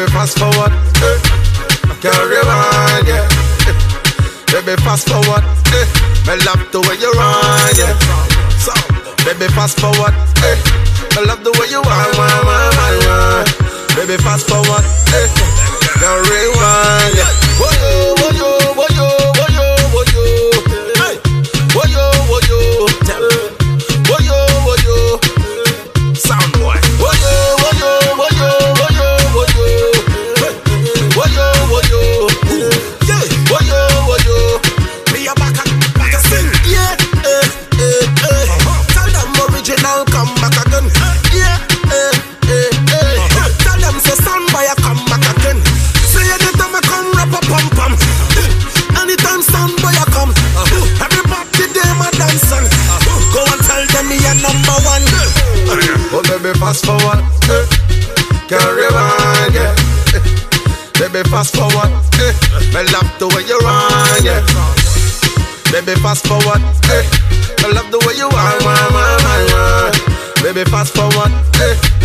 Baby, fast forward. Can't rewind, yeah. Baby, fast forward. Me love the way you run, yeah. So, baby, fast forward. I love the way you run. Baby, fast forward. Can't rewind, yeah. Woyo, woyo, woyo, woyo, woyo. Hey, woyo, woyo. Woyo, woyo. Sound boy. Woyo, woyo, woyo, woyo, woyo. Woyo, woyo. Yeah. Woyo, woyo. Me a back and sing. Yeah. Tell them original come back again. Yeah. Tell them say sound boy come back again. Say anytime I come rap a pum pum. Anytime sound boy come. Everybody them a dancing. Go and tell them me a number one. Oh baby, fast forward. Can't rewind, yeah. Baby, fast forward. Me love the way you run, yeah. Baby, fast forward. I love the way you run. Baby, fast forward.